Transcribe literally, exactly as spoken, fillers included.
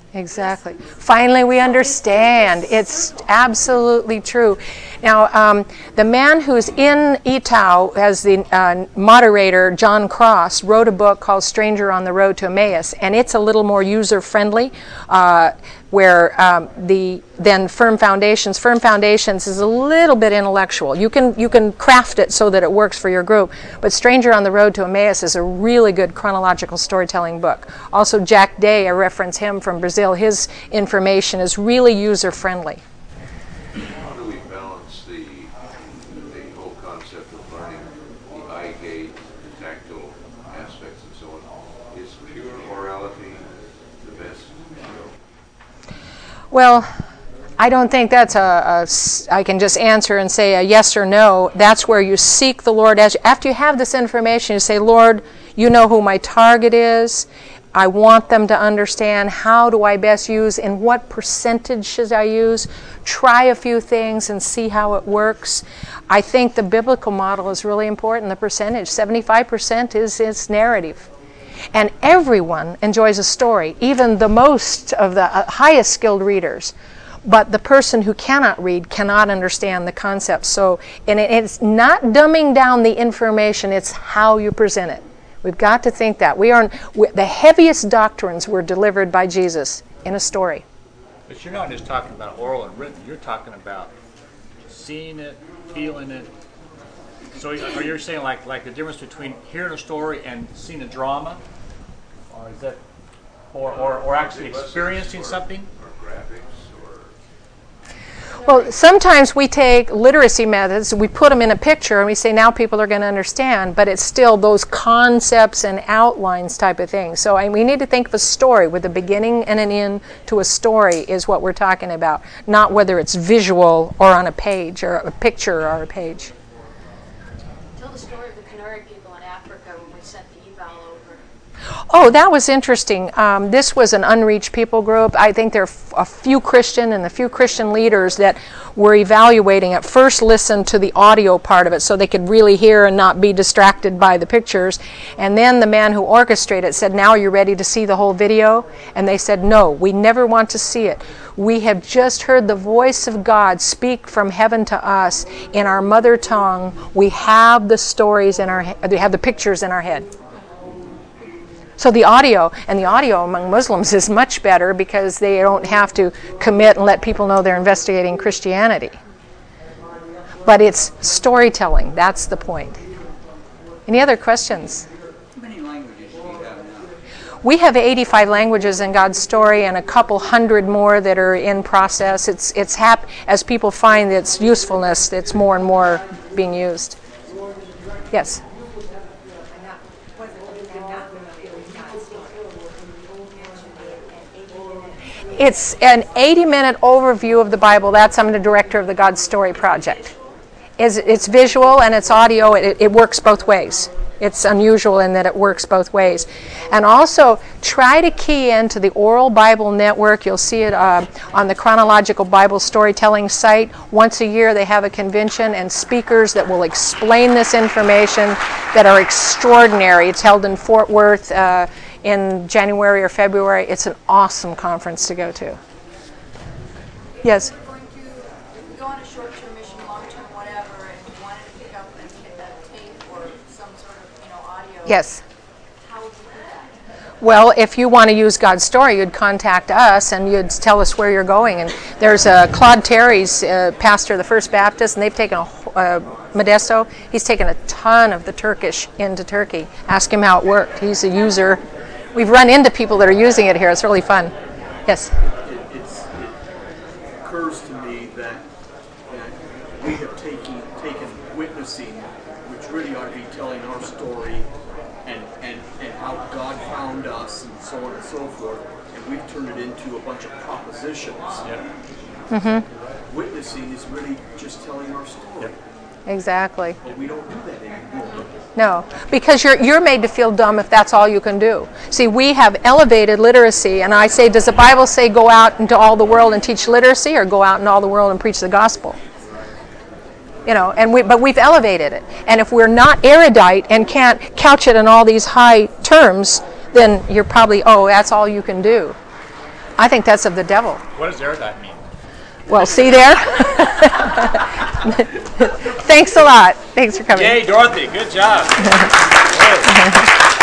Exactly. Finally, we understand. It's absolutely true. Now, um, the man who's in E T A W as the uh, moderator, John Cross, wrote a book called Stranger on the Road to Emmaus, and it's a little more user-friendly, uh, where um, the then Firm Foundations. Firm Foundations is a little bit intellectual. You can you can craft it so that it works for your group, but Stranger on the Road to Emmaus is a really good chronological storytelling book. Also, Jack Day, I reference him from Brazil. His information is really user-friendly. How do we balance the the whole concept of learning the eye gate, the tactile aspects, and so on? Is pure orality the best? Well, I don't think that's a, a s- I can just answer and say a yes or no. That's where you seek the Lord. As after you have this information, you say, Lord, you know who my target is. I want them to understand how do I best use, and what percentage should I use. Try a few things and see how it works. I think the biblical model is really important, the percentage. seventy-five percent is its narrative. And everyone enjoys a story, even the most of the uh, highest skilled readers. But the person who cannot read cannot understand the concept. So, and it, it's not dumbing down the information, it's how you present it. We've got to think that. We are we, the heaviest doctrines were delivered by Jesus in a story. But you're not just talking about oral and written. You're talking about seeing it, feeling it. So are you saying like like the difference between hearing a story and seeing a drama? Or is that, or, or, or actually experiencing something? Or graphics, or... Well, sometimes we take literacy methods, we put them in a picture, and we say now people are going to understand, but it's still those concepts and outlines type of thing. So I, we need to think of a story with a beginning and an end to a story is what we're talking about, not whether it's visual or on a page or a picture or a page. Tell the story of the Canary people in Africa when we sent the eval over. Oh, that was interesting. Um, this was an unreached people group. I think there are f- a few Christian and a few Christian leaders that were evaluating at first listened to the audio part of it so they could really hear and not be distracted by the pictures. And then the man who orchestrated it said, now you're ready to see the whole video? And they said, no, we never want to see it. We have just heard the voice of God speak from heaven to us in our mother tongue. We have the stories in our he- we have the pictures in our head. So the audio, and the audio among Muslims is much better because they don't have to commit and let people know they're investigating Christianity. But it's storytelling, that's the point. Any other questions? How many languages do you have now? We have eighty-five languages in God's story and a couple hundred more that are in process. It's it's hap- as people find its usefulness, it's more and more being used. Yes? It's an eighty-minute overview of the Bible. That's I'm the director of the God's Story Project. It's, it's visual and it's audio. It, it works both ways. It's unusual in that it works both ways. And also, try to key into the Oral Bible Network. You'll see it uh, on the Chronological Bible Storytelling site. Once a year they have a convention and speakers that will explain this information that are extraordinary. It's held in Fort Worth uh, in January or February. It's an awesome conference to go to. Yes? If we're going to, if we go on a short-term mission, long-term, whatever, and we wanted to pick up a, a tape or some sort of, you know, audio, Yes. how would you do that? Well, if you want to use God's story, you'd contact us and you'd tell us where you're going. And there's uh, Claude Terry's uh, pastor of the First Baptist, and they've taken a uh, Modesto. He's taken a ton of the Turkish into Turkey. Ask him how it worked. He's a user. We've run into people that are using it here. It's really fun. Yes. It, it's, it occurs to me that, that we have taken taken witnessing, which really ought to be telling our story, and, and, and how God found us, and so on and so forth, and we've turned it into a bunch of propositions. Yeah. Mm-hmm. Witnessing is really just telling our story. Yep. Exactly. But we don't do that anymore. No, because you're you're made to feel dumb if that's all you can do. See, we have elevated literacy, and I say, does the Bible say go out into all the world and teach literacy, or go out in all the world and preach the gospel? You know, and we but we've elevated it. And if we're not erudite and can't couch it in all these high terms, then you're probably, oh, that's all you can do. I think that's of the devil. What does erudite mean? Well, see there? Thanks a lot. Thanks for coming. Yay, Dorothy, good job. Whoa.